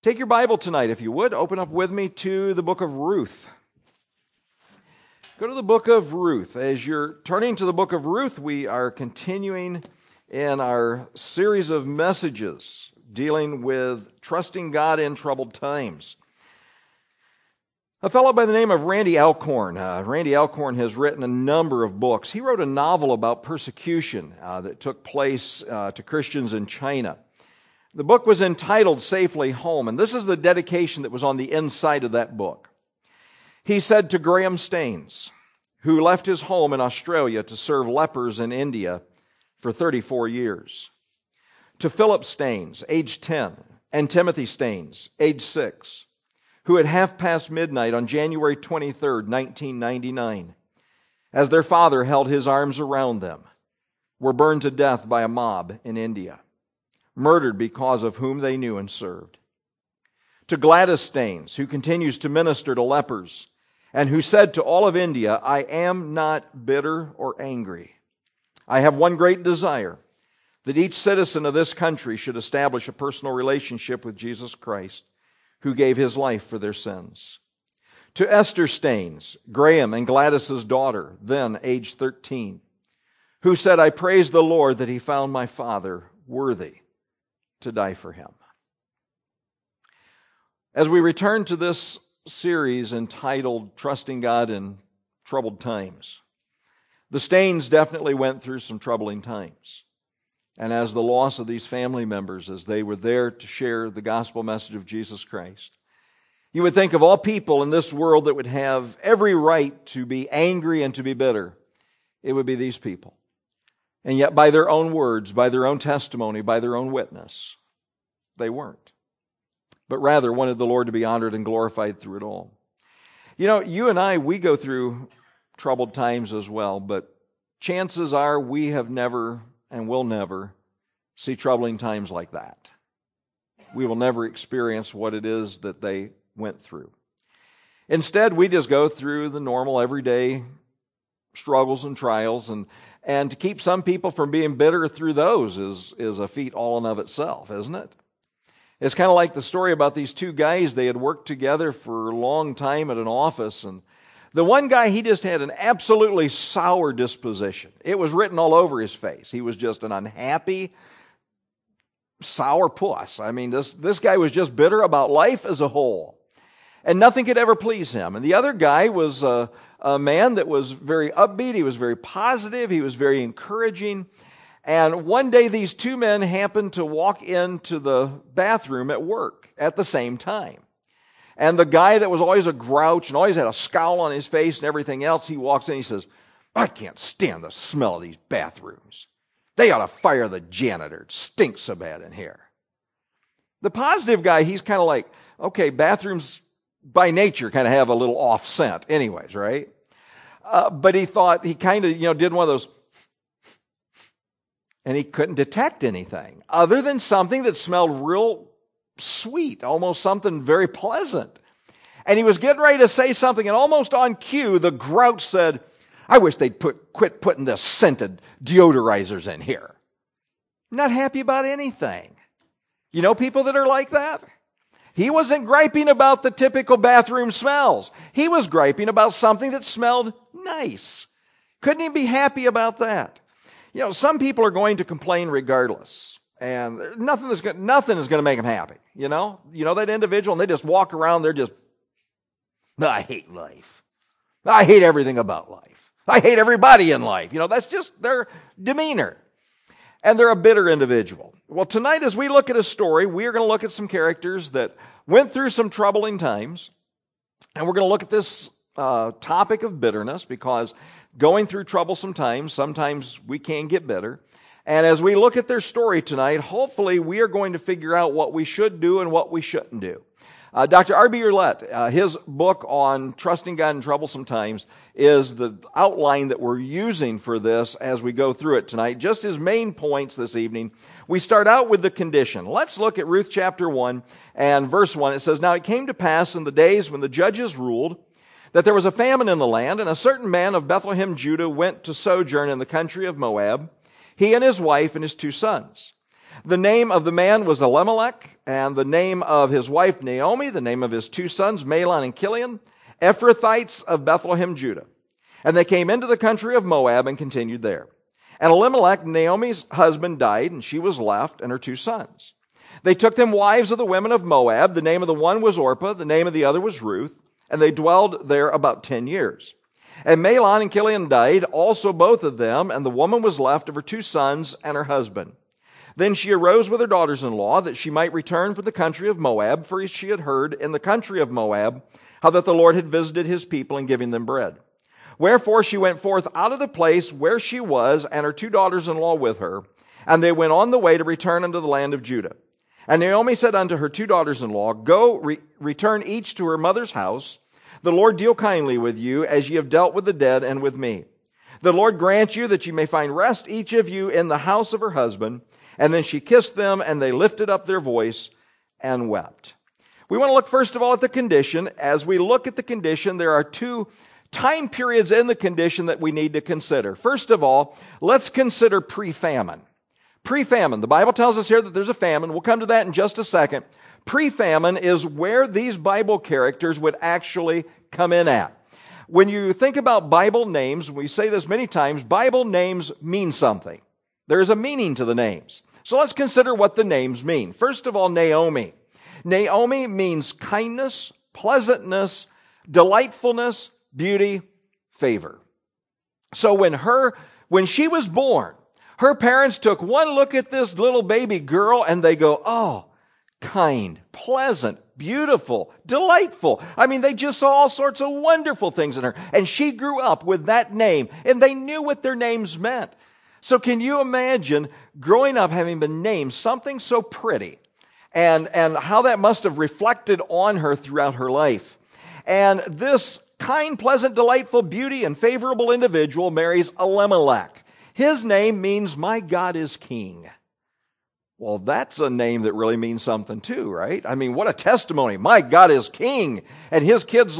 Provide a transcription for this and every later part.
Take your Bible tonight, if you would. Open up with me to the book of Ruth. Go to the book of Ruth. As you're turning to the book of Ruth, we are continuing in our series of messages dealing with trusting God in troubled times. A fellow by the name of Randy Alcorn. Randy Alcorn has written a number of books. He wrote a novel about persecution that took place to Christians in China. The book was entitled Safely Home, and this is the dedication that was on the inside of that book. He said to Graham Staines, who left his home in Australia to serve lepers in India for 34 years, to Philip Staines, age 10, and Timothy Staines, age 6, who at half past midnight on January 23rd, 1999, as their father held his arms around them, were burned to death by a mob in India, murdered because of whom they knew and served. To Gladys Staines, who continues to minister to lepers, and who said to all of India, I am not bitter or angry. I have one great desire, that each citizen of this country should establish a personal relationship with Jesus Christ, who gave his life for their sins. To Esther Staines, Graham and Gladys's daughter, then age 13, who said, I praise the Lord that he found my father worthy to die for him. As we return to this series entitled Trusting God in Troubled Times, the Staines definitely went through some troubling times. And as the loss of these family members, as they were there to share the gospel message of Jesus Christ, you would think of all people in this world that would have every right to be angry and to be bitter, it would be these people. And yet by their own words, by their own testimony, by their own witness, they weren't. But rather wanted the Lord to be honored and glorified through it all. You know, you and I, we go through troubled times as well, but chances are we have never and will never see troubling times like that. We will never experience what it is that they went through. Instead, we just go through the normal everyday struggles and trials, and to keep some people from being bitter through those is a feat all in of itself, isn't it? It's kind of like the story about these two guys. They had worked together for a long time at an office, and the one guy, he just had an absolutely sour disposition. It was written all over his face. He was just an unhappy, sour puss. I mean, this guy was just bitter about life as a whole, and nothing could ever please him. And the other guy was a man that was very upbeat. He was very positive. He was very encouraging. And one day these two men happened to walk into the bathroom at work at the same time. And the guy that was always a grouch and always had a scowl on his face and everything else, he walks in and he says, I can't stand the smell of these bathrooms. They ought to fire the janitor. It stinks so bad in here. The positive guy, he's kind of like, okay, bathrooms by nature kind of have a little off scent anyways, right? But he thought, he kind of, did one of those, and he couldn't detect anything other than something that smelled real sweet, almost something very pleasant. And he was getting ready to say something, and almost on cue, the grouch said, I wish they'd quit putting the scented deodorizers in here. Not happy about anything. You know people that are like that? He wasn't griping about the typical bathroom smells. He was griping about something that smelled nice. Couldn't he be happy about that? Some people are going to complain regardless. And nothing is going to make them happy. You know that individual, and they just walk around, they're just, I hate life. I hate everything about life. I hate everybody in life. That's just their demeanor. And they're a bitter individual. Well, tonight as we look at a story, we are going to look at some characters that went through some troubling times. And we're going to look at this topic of bitterness, because going through troublesome times, sometimes we can get bitter. And as we look at their story tonight, hopefully we are going to figure out what we should do and what we shouldn't do. Dr. R.B. Urlet, his book on trusting God in troublesome times is the outline that we're using for this as we go through it tonight. Just his main points this evening. We start out with the condition. Let's look at Ruth chapter 1 and verse 1. It says, Now it came to pass in the days when the judges ruled that there was a famine in the land, and a certain man of Bethlehem, Judah, went to sojourn in the country of Moab, he and his wife and his 2 sons. The name of the man was Elimelech, and the name of his wife Naomi, the name of his two sons, Mahlon and Chilion, Ephrathites of Bethlehem, Judah. And they came into the country of Moab and continued there. And Elimelech, Naomi's husband, died, and she was left, and her two sons. They took them wives of the women of Moab. The name of the one was Orpah, the name of the other was Ruth, and they dwelled there about 10 years. And Mahlon and Chilion died, also both of them, and the woman was left of her two sons and her husband. Then she arose with her daughters-in-law, that she might return from the country of Moab, for she had heard in the country of Moab how that the Lord had visited his people in giving them bread. Wherefore she went forth out of the place where she was, and her two daughters-in-law with her, and they went on the way to return unto the land of Judah. And Naomi said unto her two daughters-in-law, Go, return each to her mother's house. The Lord deal kindly with you, as ye have dealt with the dead and with me. The Lord grant you that ye may find rest, each of you, in the house of her husband. And then she kissed them, and they lifted up their voice and wept. We want to look first of all at the condition. As we look at the condition, there are two time periods in the condition that we need to consider. First of all, let's consider pre-famine. Pre-famine. The Bible tells us here that there's a famine. We'll come to that in just a second. Pre-famine is where these Bible characters would actually come in at. When you think about Bible names, we say this many times, Bible names mean something. There's a meaning to the names. So let's consider what the names mean. First of all, Naomi. Naomi means kindness, pleasantness, delightfulness, beauty, favor. So when she was born, her parents took one look at this little baby girl and they go, oh, kind, pleasant, beautiful, delightful. I mean, they just saw all sorts of wonderful things in her. And she grew up with that name, and they knew what their names meant. So can you imagine growing up having been named something so pretty, and how that must have reflected on her throughout her life? And this kind, pleasant, delightful, beauty, and favorable individual marries Elimelech. His name means, my God is king. Well, that's a name that really means something too, right? I mean, what a testimony. My God is king. And his kids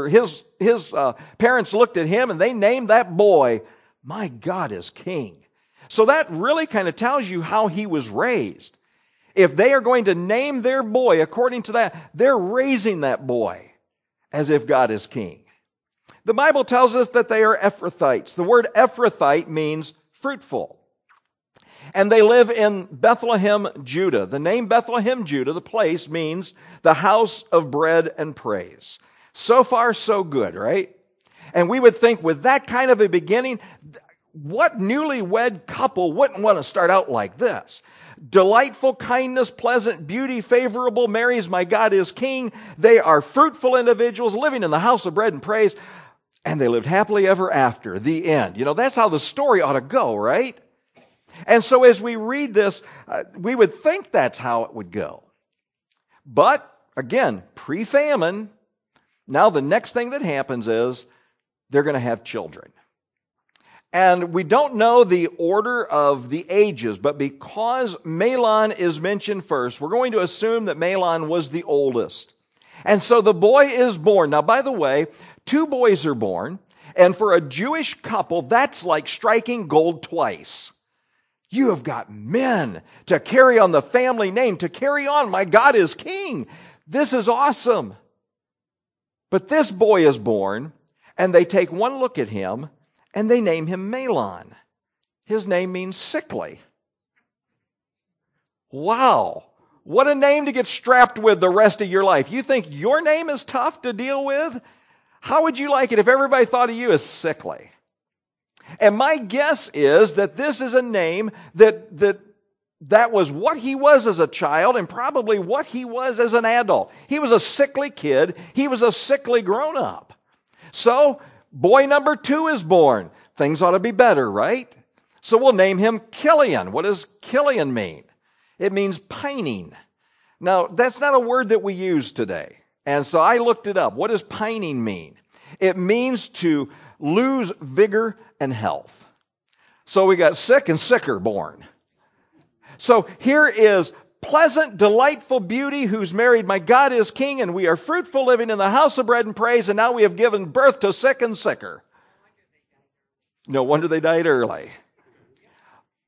his parents looked at him and they named that boy, my God is king. So that really kind of tells you how he was raised. If they are going to name their boy according to that, they're raising that boy as if God is king. The Bible tells us that they are Ephrathites. The word Ephrathite means fruitful. And they live in Bethlehem, Judah. The name Bethlehem, Judah, the place, means the house of bread and praise. So far, so good, right? And we would think with that kind of a beginning, what newlywed couple wouldn't want to start out like this? Delightful, kindness, pleasant, beauty, favorable, marries, my God is king. They are fruitful individuals living in the house of bread and praise. And they lived happily ever after. The end. You know, that's how the story ought to go, right? And so as we read this, we would think that's how it would go. But, again, pre-famine, now the next thing that happens is they're going to have children. And we don't know the order of the ages, but because Mahlon is mentioned first, we're going to assume that Mahlon was the oldest. And so the boy is born. Now, by the way, 2 boys are born, and for a Jewish couple, that's like striking gold twice. You have got men to carry on the family name, to carry on, my God is king. This is awesome. But this boy is born, and they take one look at him, and they name him Mahlon. His name means sickly. Wow. What a name to get strapped with the rest of your life. You think your name is tough to deal with? How would you like it if everybody thought of you as sickly? And my guess is that this is a name that was what he was as a child and probably what he was as an adult. He was a sickly kid. He was a sickly grown-up. So, boy number 2 is born. Things ought to be better, right? So we'll name him Chilion. What does Chilion mean? It means pining. Now, that's not a word that we use today. And so I looked it up. What does pining mean? It means to lose vigor and health. So we got sick and sicker born. So here is pleasant, delightful beauty who's married, my God is king, and we are fruitful, living in the house of bread and praise, and now we have given birth to sick and sicker. No wonder they died early.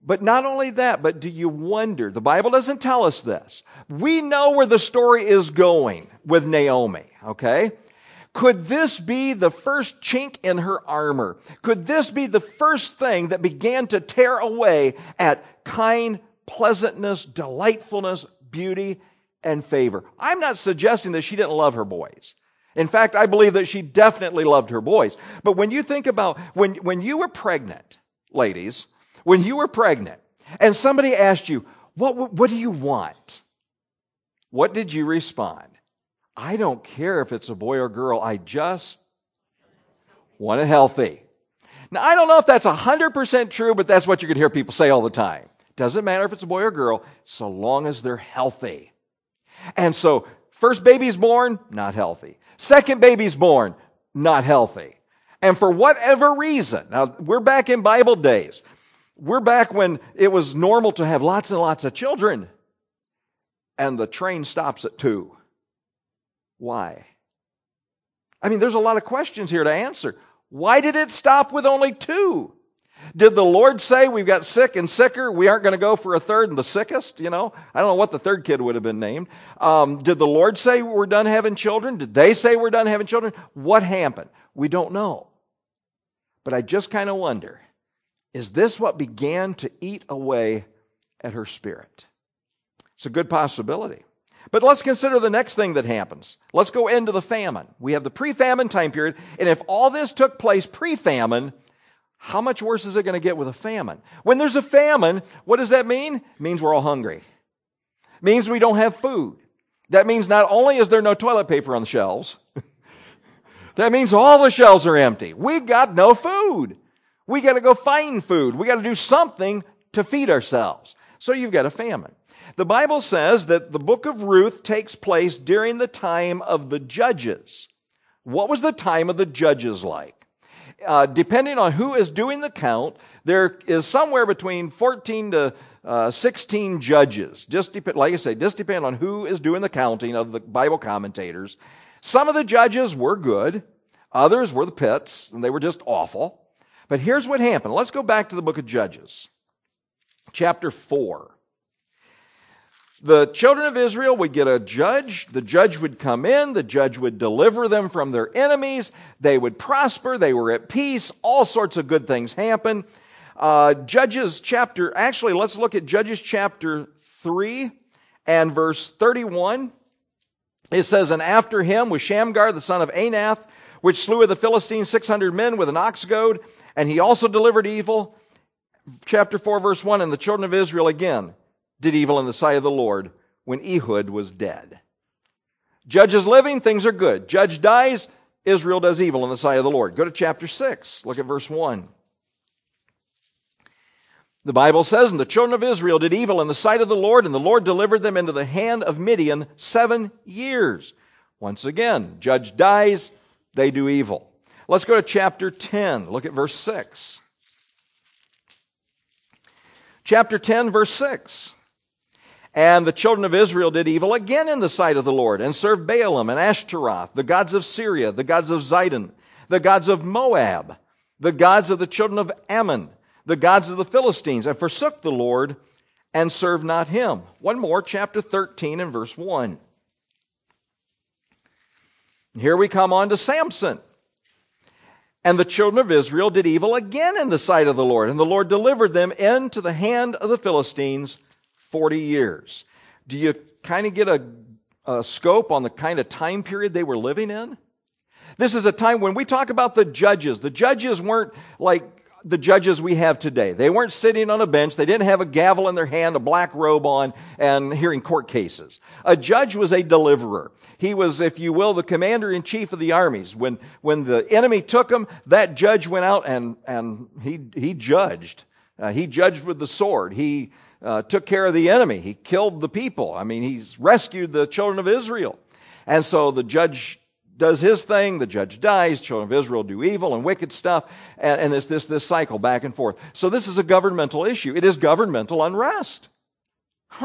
But not only that, but do you wonder, the Bible doesn't tell us this. We know where the story is going with Naomi, okay? Could this be the first chink in her armor? Could this be the first thing that began to tear away at kind, pleasantness, delightfulness, beauty, and favor? I'm not suggesting that she didn't love her boys. In fact, I believe that she definitely loved her boys. But when you think about, when you were pregnant, ladies, when you were pregnant, and somebody asked you, what do you want? What did you respond? I don't care if it's a boy or girl. I just want it healthy. Now, I don't know if that's 100% true, but that's what you could hear people say all the time. Doesn't matter if it's a boy or girl, so long as they're healthy. And so, first baby's born, not healthy. Second baby's born, not healthy. And for whatever reason, now we're back in Bible days. We're back when it was normal to have lots and lots of children. And the train stops at 2. Why? I mean, there's a lot of questions here to answer. Why did it stop with only 2? Did the Lord say we've got sick and sicker, we aren't going to go for a third and the sickest? You know, I don't know what the third kid would have been named. Did the Lord say we're done having children? Did they say we're done having children? What happened? We don't know. But I just kind of wonder, is this what began to eat away at her spirit? It's a good possibility. But let's consider the next thing that happens. Let's go into the famine. We have the pre-famine time period, and if all this took place pre-famine, how much worse is it going to get with a famine? When there's a famine, what does that mean? It means we're all hungry. It means we don't have food. That means not only is there no toilet paper on the shelves, that means all the shelves are empty. We've got no food. We got to go find food. We got to do something to feed ourselves. So you've got a famine. The Bible says that the book of Ruth takes place during the time of the judges. What was the time of the judges like? Depending on who is doing the count, there is somewhere between 14 to 16 judges. Like I say, just depending on who is doing the counting of the Bible commentators. Some of the judges were good. Others were the pits, and they were just awful. But here's what happened. Let's go back to the book of Judges, chapter 4. The children of Israel would get a judge. The judge would come in. The judge would deliver them from their enemies. They would prosper. They were at peace. All sorts of good things happen. Let's look at Judges chapter 3 and verse 31. It says, "And after him was Shamgar, the son of Anath, which slew of the Philistines 600 men with an ox goad, and he also delivered evil." Chapter 4, verse 1, "And the children of Israel again did evil in the sight of the Lord when Ehud was dead." Judge is living, things are good. Judge dies, Israel does evil in the sight of the Lord. Go to chapter 6, look at verse 1. The Bible says, "And the children of Israel did evil in the sight of the Lord, and the Lord delivered them into the hand of Midian 7 years. Once again, judge dies, they do evil. Let's go to chapter 10. Look at verse 6. Chapter 10, verse 6. "And the children of Israel did evil again in the sight of the Lord, and served Baalim and Ashtaroth, the gods of Syria, the gods of Zidon, the gods of Moab, the gods of the children of Ammon, the gods of the Philistines, and forsook the Lord and served not him." One more, chapter 13 and verse 1. Here we come on to Samson. "And the children of Israel did evil again in the sight of the Lord, and the Lord delivered them into the hand of the Philistines 40 years. Do you kind of get a scope on the kind of time period they were living in? This is a time when we talk about the judges weren't like the judges we have today. They weren't sitting on a bench. They didn't have a gavel in their hand, a black robe on, and hearing court cases. A judge was a deliverer. He was, if you will, the commander-in-chief of the armies. When the enemy took him, that judge went out and he judged. He judged with the sword. He took care of the enemy. He killed the people. I mean, he's rescued the children of Israel. And so the judge does his thing, the judge dies, children of Israel do evil and wicked stuff, and there's this cycle back and forth. So this is a governmental issue. It is governmental unrest.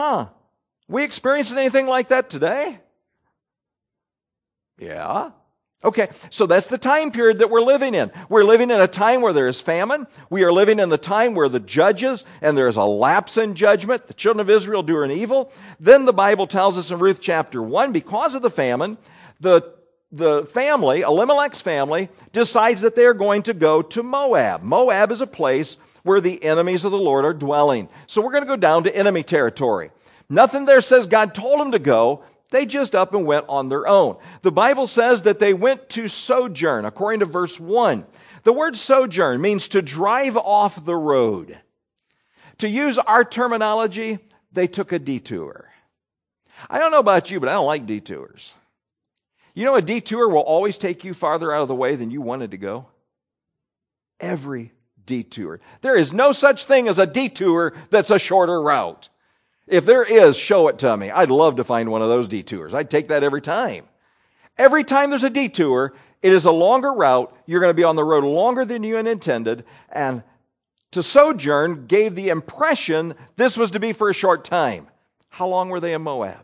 We experiencing anything like that today? Yeah. Okay, so that's the time period that we're living in. We're living in a time where there is famine. We are living in the time where the judges, and there is a lapse in judgment. The children of Israel do an evil. Then the Bible tells us in Ruth chapter 1, because of the famine, the family, Elimelech's family, decides that they're going to go to Moab. Moab is a place where the enemies of the Lord are dwelling. So we're going to go down to enemy territory. Nothing there says God told them to go. They just up and went on their own. The Bible says that they went to sojourn, according to verse 1. The word sojourn means to drive off the road. To use our terminology, they took a detour. I don't know about you, but I don't like detours. You know, a detour will always take you farther out of the way than you wanted to go. Every detour. There is no such thing as a detour that's a shorter route. If there is, show it to me. I'd love to find one of those detours. I'd take that every time. Every time there's a detour, it is a longer route. You're going to be on the road longer than you had intended. And to sojourn gave the impression this was to be for a short time. How long were they in Moab?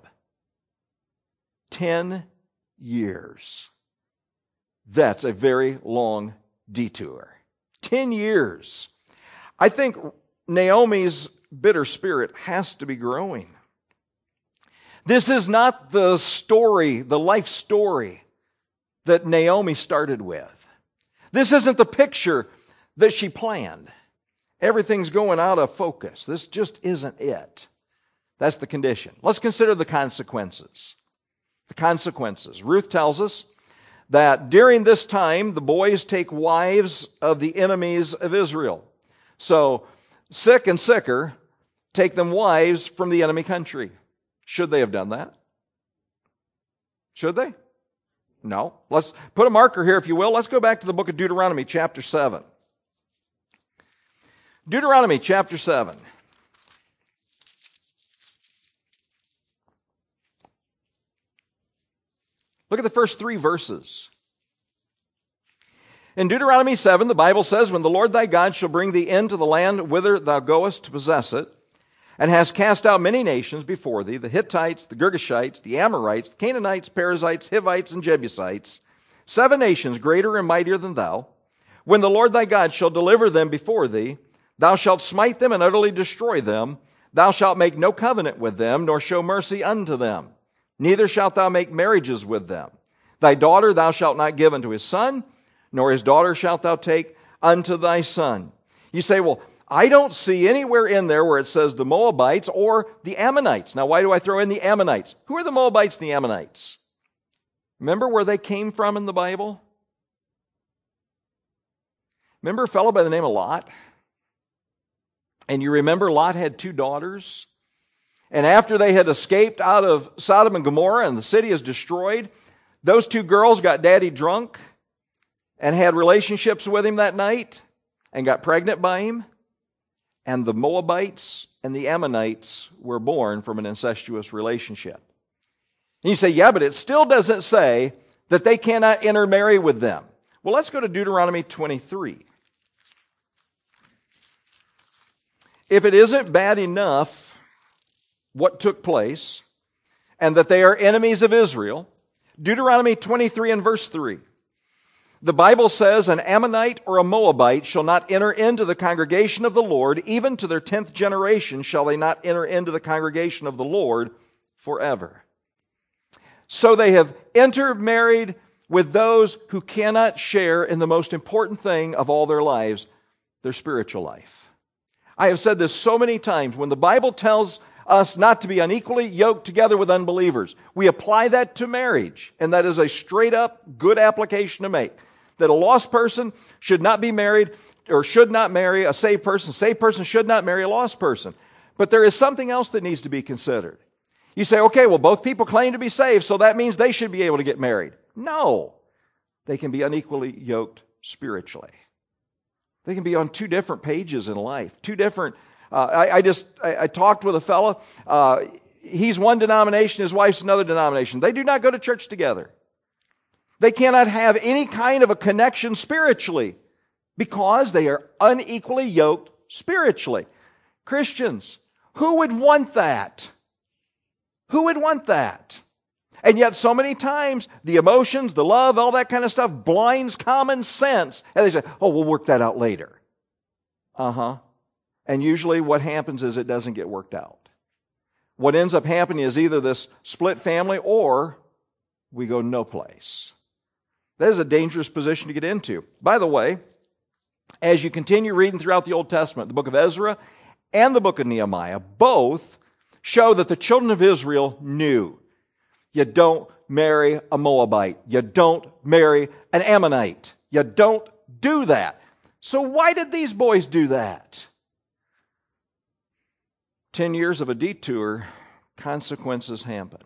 10 years. That's a very long detour. 10 years. I think Naomi's bitter spirit has to be growing. This is not the story, the life story that Naomi started with. This isn't the picture that she planned. Everything's going out of focus. This just isn't it. That's the condition. Let's consider the consequences. The consequences. Ruth tells us that during this time, the boys take wives of the enemies of Israel. So, sick and sicker, take them wives from the enemy country. Should they have done that? Should they? No. Let's put a marker here, if you will. Let's go back to the book of Deuteronomy, chapter 7. Deuteronomy, chapter 7. Look at the first 3 verses. In Deuteronomy 7, the Bible says, "When the Lord thy God shall bring thee into the land whither thou goest to possess it, and hast cast out many nations before thee, the Hittites, the Girgashites, the Amorites, the Canaanites, Perizzites, Hivites, and Jebusites, 7 nations greater and mightier than thou, when the Lord thy God shall deliver them before thee, thou shalt smite them and utterly destroy them. Thou shalt make no covenant with them, nor show mercy unto them. Neither shalt thou make marriages with them. Thy daughter thou shalt not give unto his son, nor his daughter shalt thou take unto thy son." You say, well, I don't see anywhere in there where it says the Moabites or the Ammonites. Now, why do I throw in the Ammonites? Who are the Moabites and the Ammonites? Remember where they came from in the Bible? Remember a fellow by the name of Lot? And you remember Lot had 2 daughters? And after they had escaped out of Sodom and Gomorrah and the city is destroyed, those 2 girls got daddy drunk and had relationships with him that night and got pregnant by him. And the Moabites and the Ammonites were born from an incestuous relationship. And you say, yeah, but it still doesn't say that they cannot intermarry with them. Well, let's go to Deuteronomy 23. If it isn't bad enough what took place, and that they are enemies of Israel, Deuteronomy 23 and verse 3. The Bible says, "An Ammonite or a Moabite shall not enter into the congregation of the Lord, even to their 10th generation shall they not enter into the congregation of the Lord forever." So they have intermarried with those who cannot share in the most important thing of all their lives, their spiritual life. I have said this so many times. When the Bible tells us not to be unequally yoked together with unbelievers, we apply that to marriage, and that is a straight up good application to make. That a lost person should not be married or should not marry a saved person. A saved person should not marry a lost person. But there is something else that needs to be considered. You say, okay, well, both people claim to be saved, so that means they should be able to get married. No. They can be unequally yoked spiritually. They can be on 2 different pages in life. 2 different I talked with a fella. He's one denomination, his wife's another denomination. They do not go to church together. They cannot have any kind of a connection spiritually because they are unequally yoked spiritually. Christians, who would want that? Who would want that? And yet so many times the emotions, the love, all that kind of stuff blinds common sense. And they say, oh, we'll work that out later. And usually what happens is it doesn't get worked out. What ends up happening is either this split family or we go no place. That is a dangerous position to get into. By the way, as you continue reading throughout the Old Testament, the book of Ezra and the book of Nehemiah, both show that the children of Israel knew you don't marry a Moabite. You don't marry an Ammonite. You don't do that. So why did these boys do that? 10 years of a detour, consequences happen.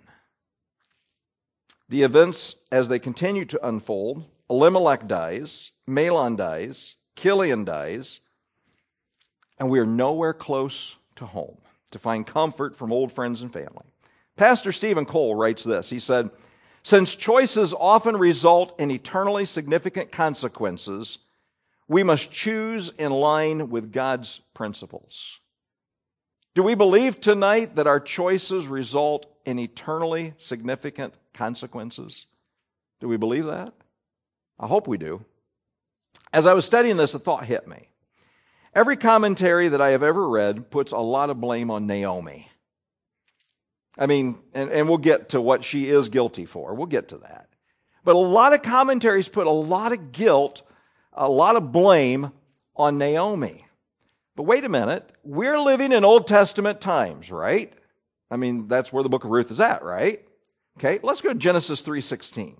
The events, as they continue to unfold, Elimelech dies, Mahlon dies, Chilion dies, and we are nowhere close to home to find comfort from old friends and family. Pastor Stephen Cole writes this. He said, since choices often result in eternally significant consequences, we must choose in line with God's principles. Do we believe tonight that our choices result in eternally significant consequences? Do we believe that? I hope we do. As I was studying this, a thought hit me. Every commentary that I have ever read puts a lot of blame on Naomi. I mean, and we'll get to what she is guilty for. We'll get to that. But a lot of commentaries put a lot of guilt, a lot of blame on Naomi. But wait a minute. We're living in Old Testament times, right? I mean, that's where the book of Ruth is at, right? Okay, let's go to Genesis 3:16.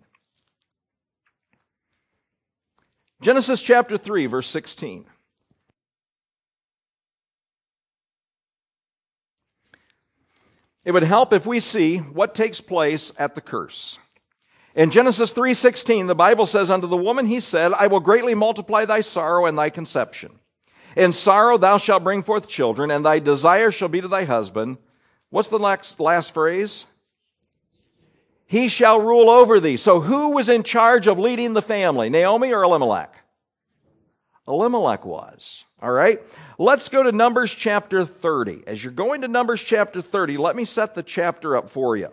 Genesis chapter 3, verse 16. It would help if we see what takes place at the curse. In Genesis 3:16, the Bible says, unto the woman he said, I will greatly multiply thy sorrow and thy conception. In sorrow thou shalt bring forth children, and thy desire shall be to thy husband. What's the last phrase? He shall rule over thee. So who was in charge of leading the family? Naomi or Elimelech? Elimelech was. All right. Let's go to Numbers chapter 30. As you're going to Numbers chapter 30, let me set the chapter up for you.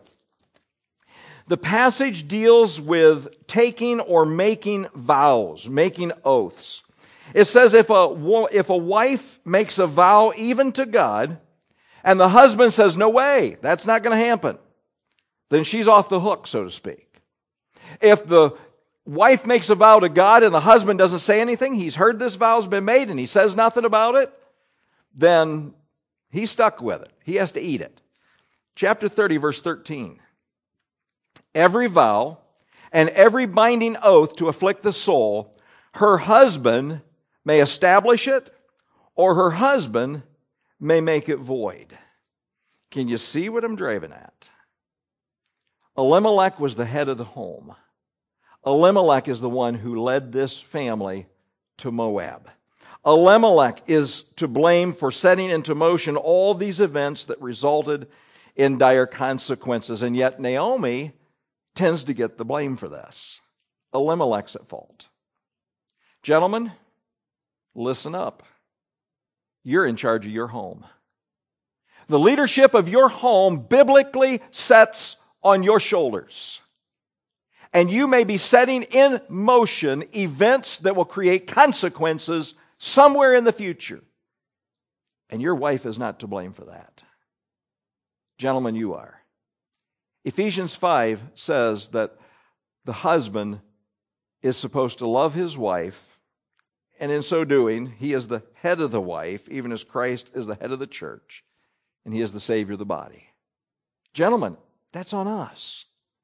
The passage deals with taking or making vows, making oaths. It says if a wife makes a vow even to God, and the husband says, no way, that's not going to happen, then she's off the hook, so to speak. If the wife makes a vow to God and the husband doesn't say anything, he's heard this vow's been made and he says nothing about it, then he's stuck with it. He has to eat it. Chapter 30, verse 13. Every vow and every binding oath to afflict the soul, her husband may establish it, or her husband may make it void. Can you see what I'm driving at? Elimelech was the head of the home. Elimelech is the one who led this family to Moab. Elimelech is to blame for setting into motion all these events that resulted in dire consequences. And yet Naomi tends to get the blame for this. Elimelech's at fault. Gentlemen, listen up. You're in charge of your home. The leadership of your home biblically sets on your shoulders. And you may be setting in motion events that will create consequences somewhere in the future. And your wife is not to blame for that. Gentlemen, you are. Ephesians 5 says that the husband is supposed to love his wife, and in so doing, he is the head of the wife, even as Christ is the head of the church, and he is the Savior of the body. Gentlemen, that's on us.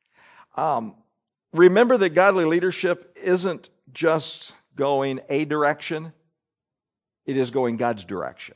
Remember that godly leadership isn't just going a direction, it is going God's direction.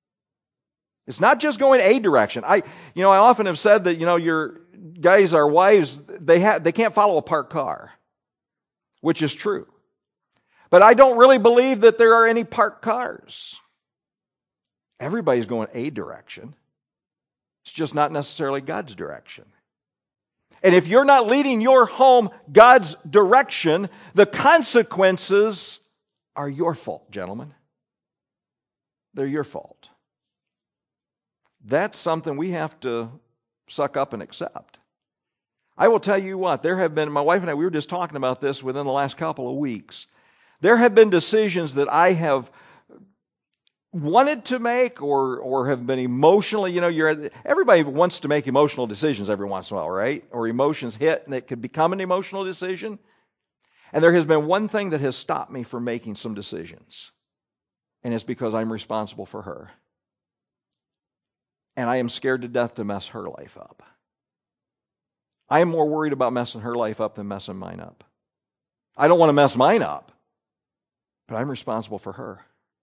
It's not just going a direction. I often have said that, your guys, our wives, they can't follow a parked car, which is true. But I don't really believe that there are any parked cars. Everybody's going a direction. It's just not necessarily God's direction. And if you're not leading your home God's direction, the consequences are your fault, gentlemen. They're your fault. That's something we have to suck up and accept. I will tell you what, there have been, my wife and I, we were just talking about this within the last couple of weeks. There have been decisions that I have wanted to make or have been emotionally, everybody wants to make emotional decisions every once in a while, right? Or emotions hit and it could become an emotional decision. And there has been one thing that has stopped me from making some decisions. And it's because I'm responsible for her. And I am scared to death to mess her life up. I am more worried about messing her life up than messing mine up. I don't want to mess mine up, but I'm responsible for her.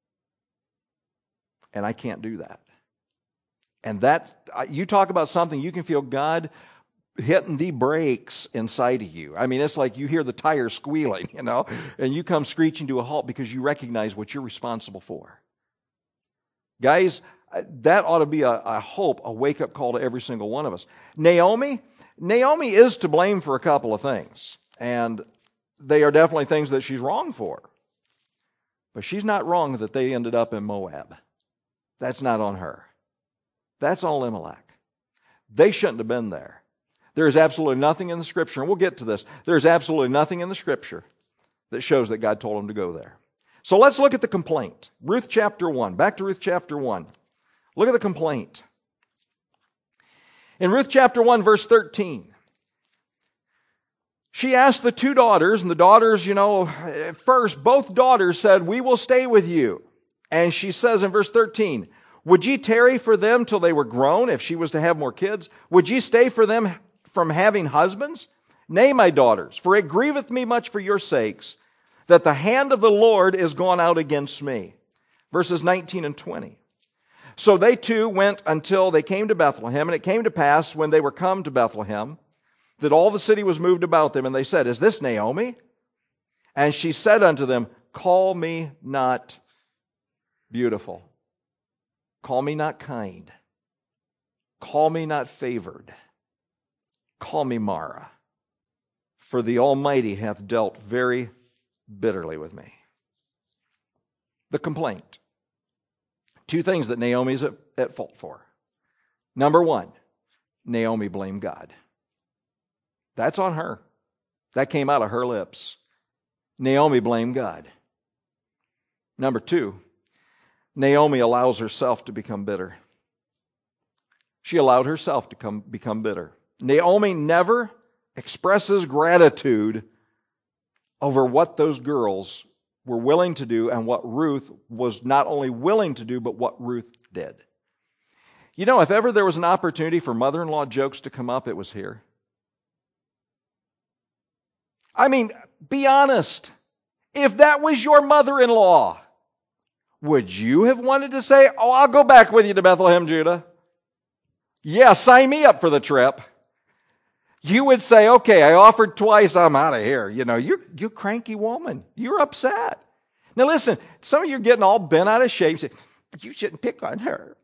And I can't do that. And that, you talk about something, you can feel God hitting the brakes inside of you. I mean, it's like you hear the tire squealing, and you come screeching to a halt because you recognize what you're responsible for. Guys, that ought to be a hope, a wake-up call to every single one of us. Naomi is to blame for a couple of things, and they are definitely things that she's wrong for. But she's not wrong that they ended up in Moab. That's not on her. That's on Elimelech. They shouldn't have been there. There is absolutely nothing in the Scripture, and we'll get to this, there is absolutely nothing in the Scripture that shows that God told them to go there. So let's look at the complaint. Ruth chapter 1. Back to Ruth chapter 1. Look at the complaint. In Ruth chapter 1, verse 13, she asked the two daughters, and the daughters, at first, both daughters said, "We will stay with you." And she says in verse 13, "Would ye tarry for them till they were grown, if she was to have more kids? Would ye stay for them from having husbands? Nay, my daughters, for it grieveth me much for your sakes, that the hand of the Lord is gone out against me." Verses 19 and 20. So they too went until they came to Bethlehem, and it came to pass when they were come to Bethlehem, that all the city was moved about them, and they said, "Is this Naomi?" And she said unto them, "Call me not beautiful. Call me not kind. Call me not favored. Call me Mara. For the Almighty hath dealt very bitterly with me." The complaint. Two things that Naomi's at fault for. Number one, Naomi blamed God. That's on her. That came out of her lips. Naomi blamed God. Number two, Naomi allows herself to become bitter. She allowed herself to become bitter. Naomi never expresses gratitude over what those girls were willing to do and what Ruth was not only willing to do, but what Ruth did. If ever there was an opportunity for mother-in-law jokes to come up, it was here. I mean, be honest. If that was your mother-in-law, would you have wanted to say, "Oh, I'll go back with you to Bethlehem, Judah"? Yeah, sign me up for the trip. You would say, "Okay, I offered twice, I'm out of here." You cranky woman. You're upset. Now listen, some of you are getting all bent out of shape. Say, "But you shouldn't pick on her."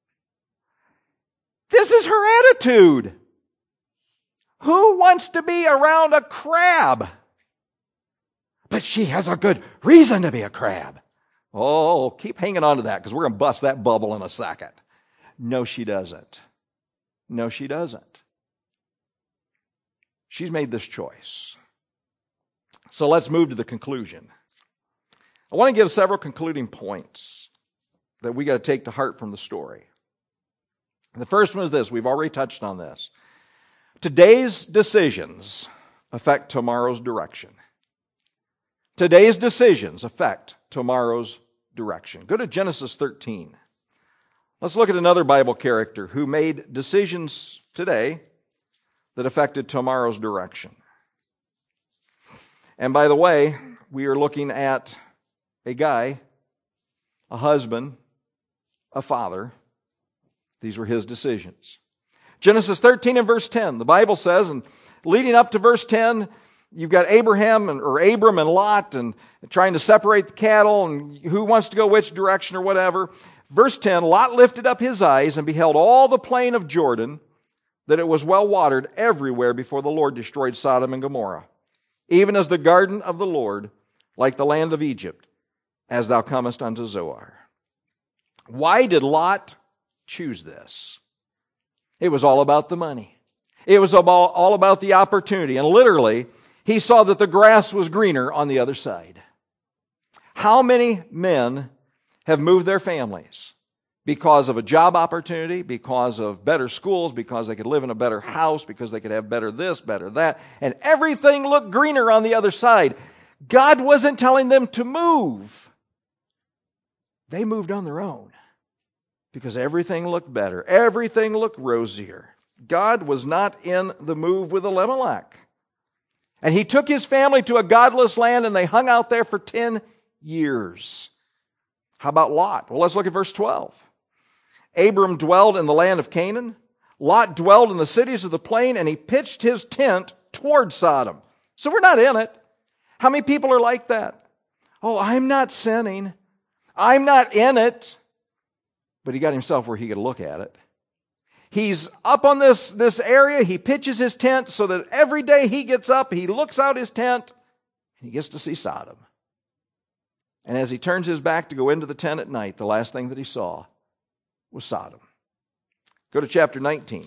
This is her attitude. Who wants to be around a crab? But she has a good reason to be a crab. Oh, keep hanging on to that because we're going to bust that bubble in a second. No, she doesn't. No, she doesn't. She's made this choice. So let's move to the conclusion. I want to give several concluding points that we got to take to heart from the story. The first one is this. We've already touched on this. Today's decisions affect tomorrow's direction. Today's decisions affect tomorrow's direction. Go to Genesis 13. Let's look at another Bible character who made decisions today that affected tomorrow's direction. And by the way, we are looking at a guy, a husband, a father. These were his decisions. Genesis 13 and verse 10, the Bible says, and leading up to verse 10, you've got Abram and Lot and trying to separate the cattle and who wants to go which direction or whatever. Verse 10, Lot lifted up his eyes and beheld all the plain of Jordan, that it was well watered everywhere before the Lord destroyed Sodom and Gomorrah, even as the garden of the Lord, like the land of Egypt, as thou comest unto Zoar. Why did Lot choose this? It was all about the money. It was all about the opportunity. And literally, he saw that the grass was greener on the other side. How many men have moved their families because of a job opportunity, because of better schools, because they could live in a better house, because they could have better this, better that, and everything looked greener on the other side? God wasn't telling them to move. They moved on their own because everything looked better. Everything looked rosier. God was not in the move with Elimelech. And he took his family to a godless land, and they hung out there for 10 years. How about Lot? Well, let's look at verse 12. Abram dwelled in the land of Canaan. Lot dwelled in the cities of the plain, and he pitched his tent toward Sodom. So we're not in it. How many people are like that? Oh, I'm not sinning. I'm not in it. But he got himself where he could look at it. He's up on this area. He pitches his tent so that every day he gets up, he looks out his tent, and he gets to see Sodom. And as he turns his back to go into the tent at night, the last thing that he saw was Sodom. Go to chapter 19.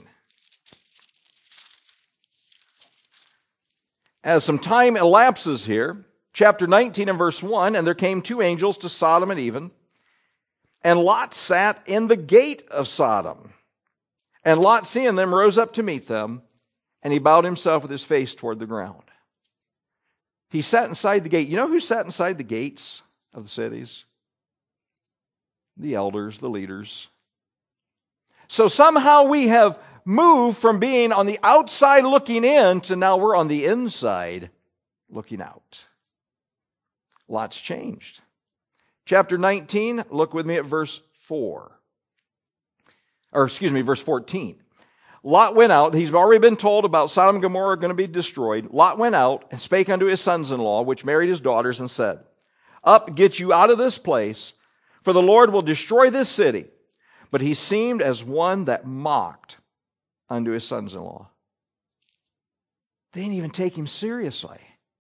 As some time elapses here, chapter 19 and verse 1, and there came 2 angels to Sodom and and Lot sat in the gate of Sodom. And Lot, seeing them, rose up to meet them, and he bowed himself with his face toward the ground. He sat inside the gate. You know who sat inside the gates of the cities? The elders, the leaders. So somehow we have moved from being on the outside looking in to now we're on the inside looking out. Lots changed. Chapter 19, look with me at verse 14. Lot went out. He's already been told about Sodom and Gomorrah going to be destroyed. Lot went out and spake unto his sons-in-law, which married his daughters, and said, Up, get you out of this place, for the Lord will destroy this city. But he seemed as one that mocked unto his sons-in-law. They didn't even take him seriously.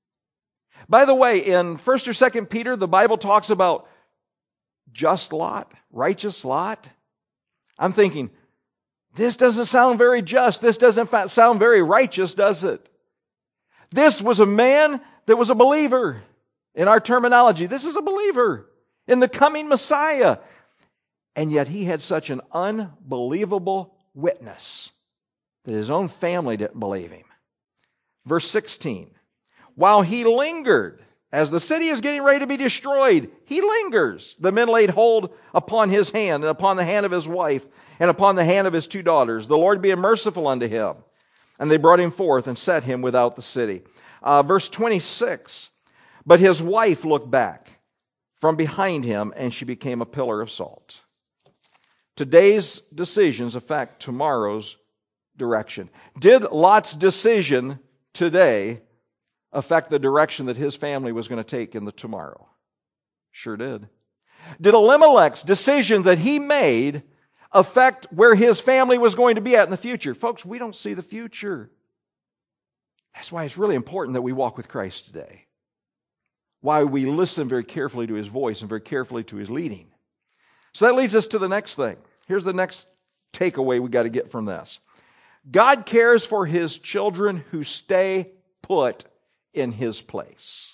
By the way, in 1st or 2nd Peter, the Bible talks about just Lot, righteous Lot. I'm thinking, this doesn't sound very just. This doesn't sound very righteous, does it? This was a man that was a believer. In our terminology, this is a believer in the coming Messiah. And yet he had such an unbelievable witness that his own family didn't believe him. Verse 16. While he lingered, as the city is getting ready to be destroyed, he lingers. The men laid hold upon his hand and upon the hand of his wife and upon the hand of his 2 daughters, the Lord being merciful unto him. And they brought him forth and set him without the city. Verse 26. But his wife looked back from behind him, and she became a pillar of salt. Today's decisions affect tomorrow's direction. Did Lot's decision today affect the direction that his family was going to take in the tomorrow? Sure did. Did Elimelech's decision that he made affect where his family was going to be at in the future? Folks, we don't see the future. That's why it's really important that we walk with Christ today. Why we listen very carefully to his voice and very carefully to his leading. So that leads us to the next thing. Here's the next takeaway we got to get from this. God cares for his children who stay put in his place.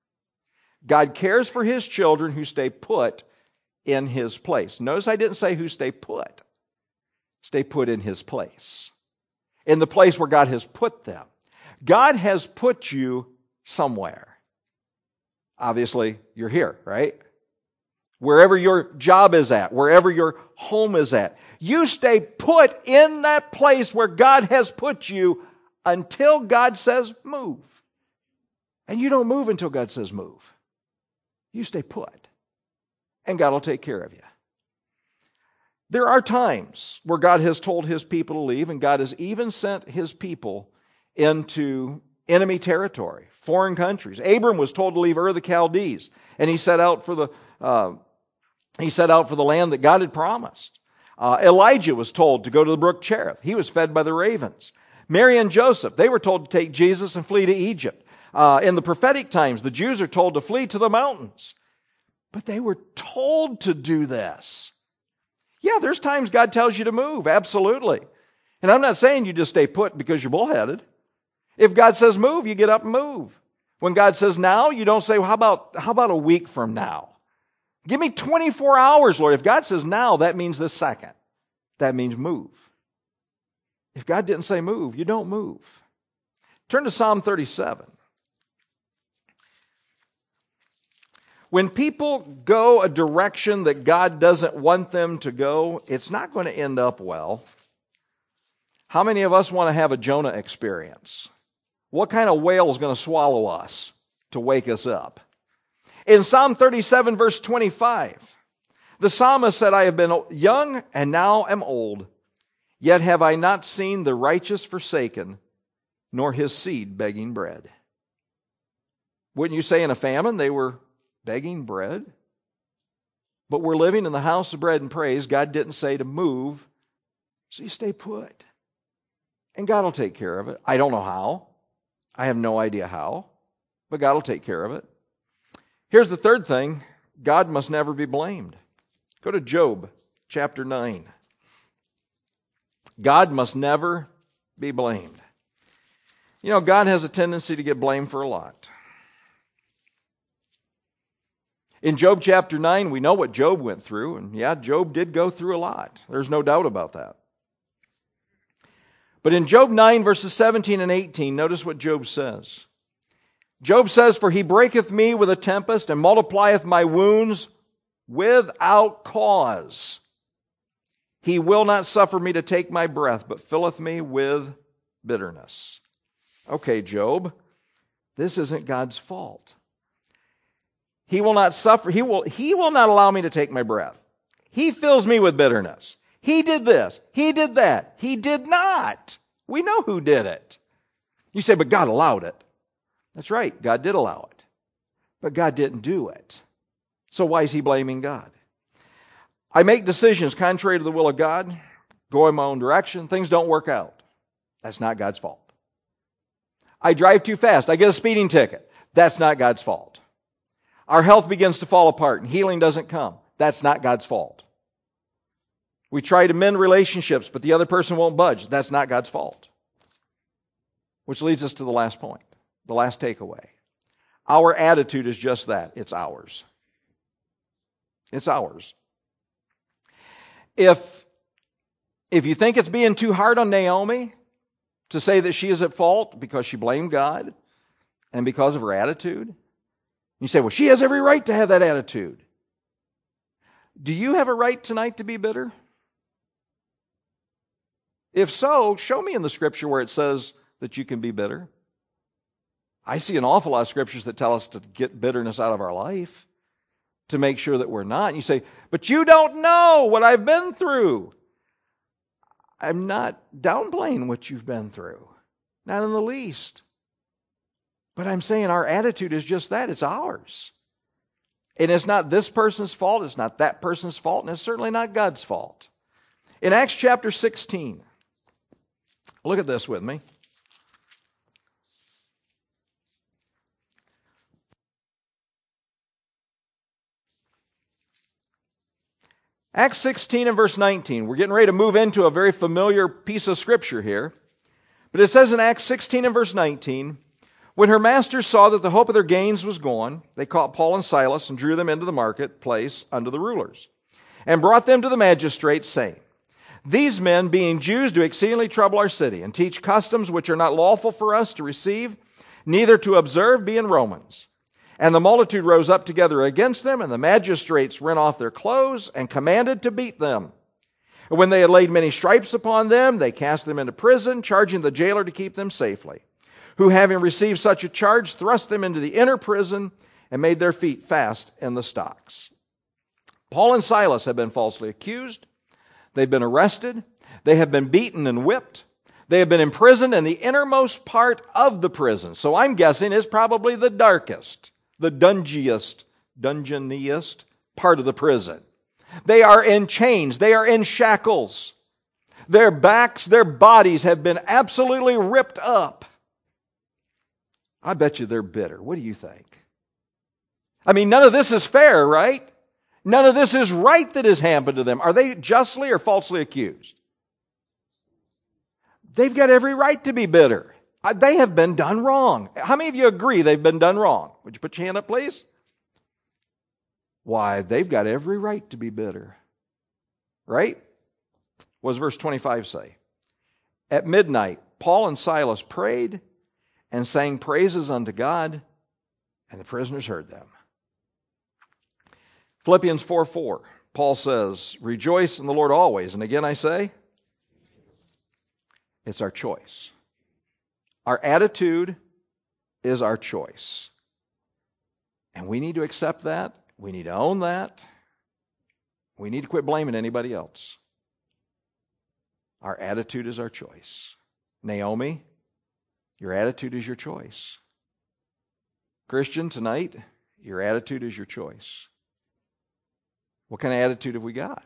God cares for his children who stay put in his place. Notice I didn't say who stay put. Stay put in his place. In the place where God has put them. God has put you somewhere. Obviously, you're here, right? Wherever your job is at, wherever your home is at. You stay put in that place where God has put you until God says move. And you don't move until God says move. You stay put. And God will take care of you. There are times where God has told his people to leave, and God has even sent his people into enemy territory, foreign countries. Abram was told to leave Ur of the Chaldees, and he set out for the land that God had promised. Elijah was told to go to the brook Cherith. He was fed by the ravens. Mary and Joseph, they were told to take Jesus and flee to Egypt. In the prophetic times, the Jews are told to flee to the mountains. But they were told to do this. Yeah, there's times God tells you to move, absolutely. And I'm not saying you just stay put because you're bullheaded. If God says move, you get up and move. When God says now, you don't say, well, how about a week from now? Give me 24 hours, Lord. If God says now, that means this second. That means move. If God didn't say move, you don't move. Turn to Psalm 37. When people go a direction that God doesn't want them to go, it's not going to end up well. How many of us want to have a Jonah experience? What kind of whale is going to swallow us to wake us up? In Psalm 37, verse 25, the psalmist said, I have been young and now am old, yet have I not seen the righteous forsaken, nor his seed begging bread. Wouldn't you say in a famine they were begging bread? But we're living in the house of bread and praise. God didn't say to move, so you stay put. And God will take care of it. I don't know how. I have no idea how, but God will take care of it. Here's the third thing. God must never be blamed. Go to Job chapter 9. God must never be blamed. You know, God has a tendency to get blamed for a lot. In Job chapter 9, we know what Job went through, and yeah, Job did go through a lot. There's no doubt about that. But in Job 9, verses 17 and 18, notice what Job says. Job says, for he breaketh me with a tempest, and multiplieth my wounds without cause. He will not suffer me to take my breath, but filleth me with bitterness. Okay, Job, this isn't God's fault. He will not suffer. He will not allow me to take my breath. He fills me with bitterness. He did this. He did that. He did not. We know who did it. You say, but God allowed it. That's right. God did allow it. But God didn't do it. So why is he blaming God? I make decisions contrary to the will of God, go in my own direction. Things don't work out. That's not God's fault. I drive too fast. I get a speeding ticket. That's not God's fault. Our health begins to fall apart and healing doesn't come. That's not God's fault. We try to mend relationships, but the other person won't budge. That's not God's fault. Which leads us to the last point, the last takeaway. Our attitude is just that. It's ours. It's ours. If you think it's being too hard on Naomi to say that she is at fault because she blamed God and because of her attitude, you say, well, she has every right to have that attitude. Do you have a right tonight to be bitter? If so, show me in the Scripture where it says that you can be bitter. I see an awful lot of Scriptures that tell us to get bitterness out of our life, to make sure that we're not. And you say, but you don't know what I've been through. I'm not downplaying what you've been through. Not in the least. But I'm saying our attitude is just that. It's ours. And it's not this person's fault. It's not that person's fault. And it's certainly not God's fault. In Acts chapter 16, look at this with me. Acts 16 and verse 19. We're getting ready to move into a very familiar piece of Scripture here. But it says in Acts 16 and verse 19, when her masters saw that the hope of their gains was gone, they caught Paul and Silas and drew them into the marketplace unto the rulers, and brought them to the magistrates, saying, these men, being Jews, do exceedingly trouble our city, and teach customs which are not lawful for us to receive, neither to observe, being Romans. And the multitude rose up together against them, and the magistrates rent off their clothes, and commanded to beat them. And when they had laid many stripes upon them, they cast them into prison, charging the jailer to keep them safely, who, having received such a charge, thrust them into the inner prison, and made their feet fast in the stocks. Paul and Silas have been falsely accused. They've been arrested. They have been beaten and whipped. They have been imprisoned in the innermost part of the prison. So I'm guessing it's probably the darkest, the dungiest part of the prison. They are in chains. They are in shackles. Their backs, their bodies have been absolutely ripped up. I bet you they're bitter. What do you think? I mean, none of this is fair, right? None of this is right that has happened to them. Are they justly or falsely accused? they've got every right to be bitter. They have been done wrong. How many of you agree they've been done wrong? Would you put your hand up, please? Why, they've got every right to be bitter. Right? What does verse 25 say? At midnight, Paul and Silas prayed and sang praises unto God, and the prisoners heard them. Philippians 4:4, Paul says, rejoice in the Lord always. And again I say, it's our choice. Our attitude is our choice. And we need to accept that. We need to own that. We need to quit blaming anybody else. Our attitude is our choice. Naomi, your attitude is your choice. Christian, tonight, your attitude is your choice. What kind of attitude have we got?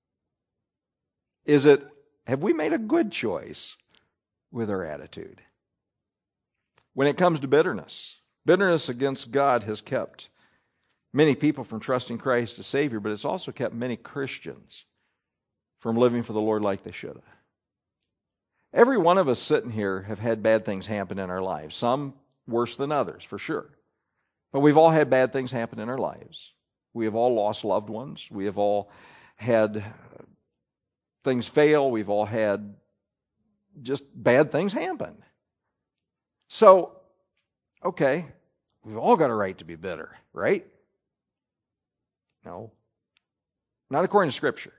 Have we made a good choice with our attitude? When it comes to bitterness against God has kept many people from trusting Christ as Savior, but it's also kept many Christians from living for the Lord like they should have. Every one of us sitting here have had bad things happen in our lives, some worse than others, for sure. But we've all had bad things happen in our lives. We have all lost loved ones. We have all had things fail. We've all had just bad things happen. So, okay, we've all got a right to be bitter, right? No. Not according to Scripture.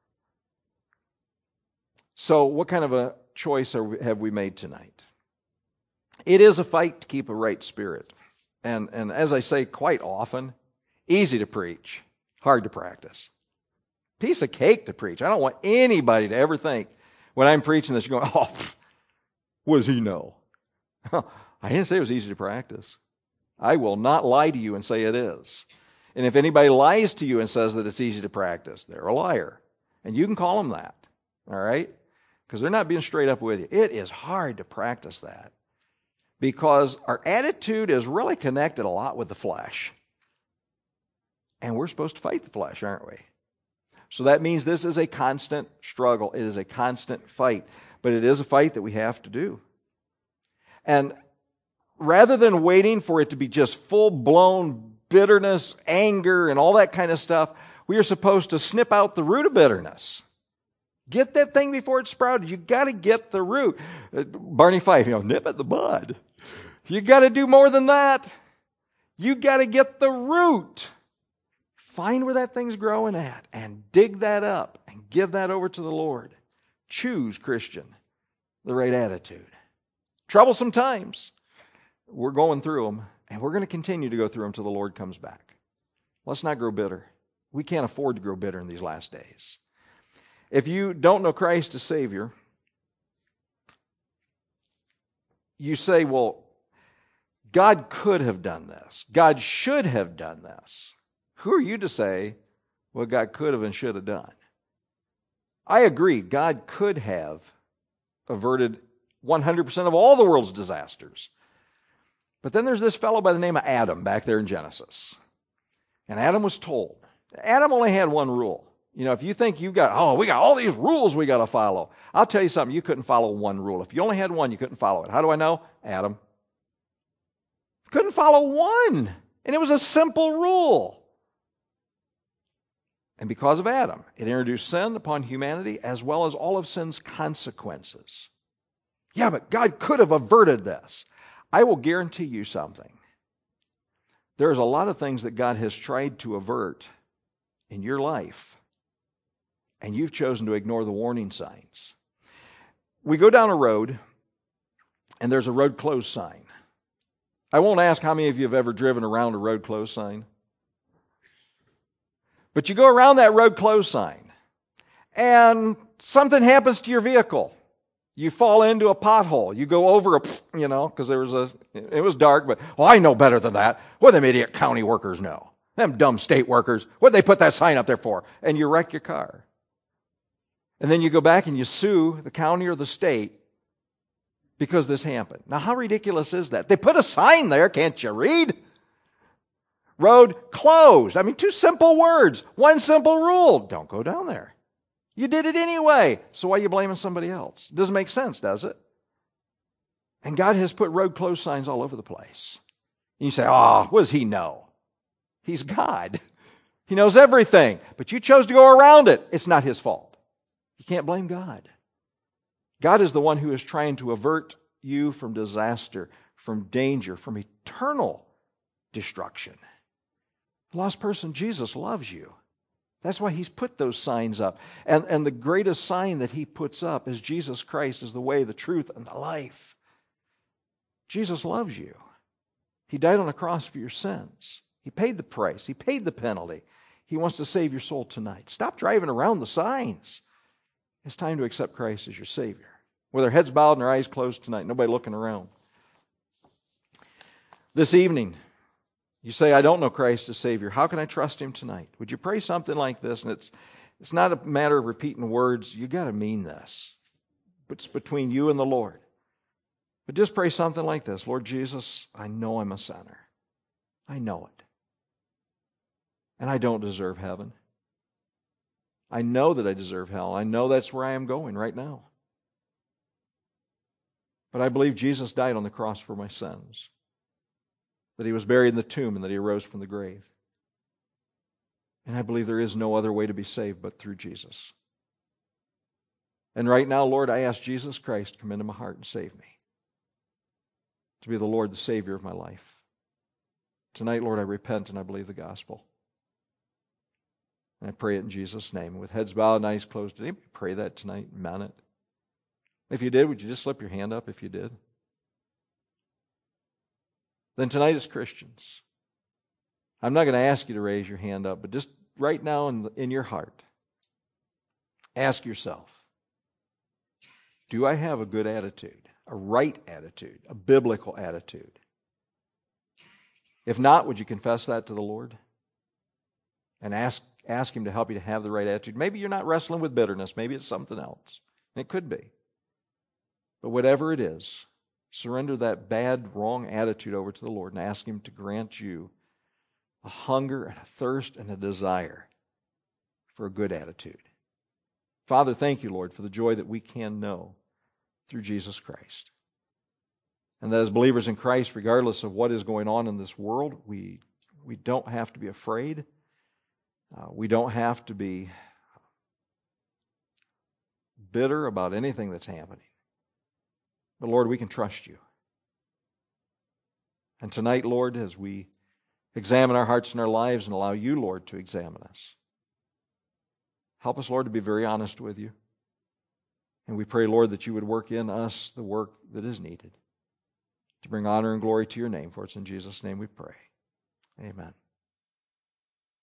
So what kind of a choice have we made tonight? It is a fight to keep a right spirit. And as I say quite often, easy to preach, hard to practice. Piece of cake to preach. I don't want anybody to ever think when I'm preaching this, you're going, oh, what does he know? I didn't say it was easy to practice. I will not lie to you and say it is. And if anybody lies to you and says that it's easy to practice, they're a liar. And you can call them that, all right? Because they're not being straight up with you. It is hard to practice that because our attitude is really connected a lot with the flesh. And we're supposed to fight the flesh, aren't we? So that means this is a constant struggle. It is a constant fight. But it is a fight that we have to do. And rather than waiting for it to be just full-blown bitterness, anger, and all that kind of stuff, we are supposed to snip out the root of bitterness. Get that thing before it sprouted. You got to get the root. Barney Fife, nip at the bud. You got to do more than that. You got to get the root. Find where that thing's growing at and dig that up and give that over to the Lord. Choose, Christian, the right attitude. Troublesome times. We're going through them, and we're going to continue to go through them until the Lord comes back. Let's not grow bitter. We can't afford to grow bitter in these last days. If you don't know Christ as Savior, you say, well, God could have done this. God should have done this. Who are you to say what God could have and should have done? I agree, God could have averted 100% of all the world's disasters. But then there's this fellow by the name of Adam back there in Genesis. And Adam was told. Adam only had one rule. If you think we got all these rules we got to follow. I'll tell you something, you couldn't follow one rule. If you only had one, you couldn't follow it. How do I know? Adam. Couldn't follow one. And it was a simple rule. And because of Adam, it introduced sin upon humanity as well as all of sin's consequences. Yeah, but God could have averted this. I will guarantee you something. There's a lot of things that God has tried to avert in your life, and you've chosen to ignore the warning signs. We go down a road, and there's a road closed sign. I won't ask how many of you have ever driven around a road closed sign. But you go around that road closed sign, and something happens to your vehicle. You fall into a pothole. You go over because it was dark, but, I know better than that. What do them idiot county workers know? Them dumb state workers. What'd they put that sign up there for? And you wreck your car. And then you go back and you sue the county or the state because this happened. Now, how ridiculous is that? They put a sign there, can't you read? Road closed. Two simple words. One simple rule. Don't go down there. You did it anyway. So why are you blaming somebody else? It doesn't make sense, does it? And God has put road closed signs all over the place. And you say, what does He know? He's God. He knows everything. But you chose to go around it. It's not His fault. You can't blame God. God is the one who is trying to avert you from disaster, from danger, from eternal destruction. The lost person, Jesus, loves you. That's why He's put those signs up. And the greatest sign that He puts up is Jesus Christ is the way, the truth, and the life. Jesus loves you. He died on the cross for your sins. He paid the price. He paid the penalty. He wants to save your soul tonight. Stop driving around the signs. It's time to accept Christ as your Savior. With our heads bowed and our eyes closed tonight, nobody looking around. This evening, you say, I don't know Christ as Savior. How can I trust Him tonight? Would you pray something like this? And it's not a matter of repeating words. You got to mean this. It's between you and the Lord. But just pray something like this. Lord Jesus, I know I'm a sinner. I know it. And I don't deserve heaven. I know that I deserve hell. I know that's where I am going right now. But I believe Jesus died on the cross for my sins. That He was buried in the tomb and that He arose from the grave. And I believe there is no other way to be saved but through Jesus. And right now, Lord, I ask Jesus Christ to come into my heart and save me. To be the Lord, the Savior of my life. Tonight, Lord, I repent and I believe the gospel. And I pray it in Jesus' name. With heads bowed and eyes closed, did anybody pray that tonight and meant it? If you did, would you just slip your hand up if you did? Then tonight as Christians, I'm not going to ask you to raise your hand up, but just right now in your heart, ask yourself, do I have a good attitude, a right attitude, a biblical attitude? If not, would you confess that to the Lord? And ask Him to help you to have the right attitude. Maybe you're not wrestling with bitterness. Maybe it's something else. It could be. But whatever it is, surrender that bad, wrong attitude over to the Lord and ask Him to grant you a hunger and a thirst and a desire for a good attitude. Father, thank you, Lord, for the joy that we can know through Jesus Christ. And that as believers in Christ, regardless of what is going on in this world, we don't have to be afraid. We don't have to be bitter about anything that's happening. But Lord, we can trust you. And tonight, Lord, as we examine our hearts and our lives and allow you, Lord, to examine us, help us, Lord, to be very honest with you. And we pray, Lord, that you would work in us the work that is needed to bring honor and glory to your name. For it's in Jesus' name we pray. Amen.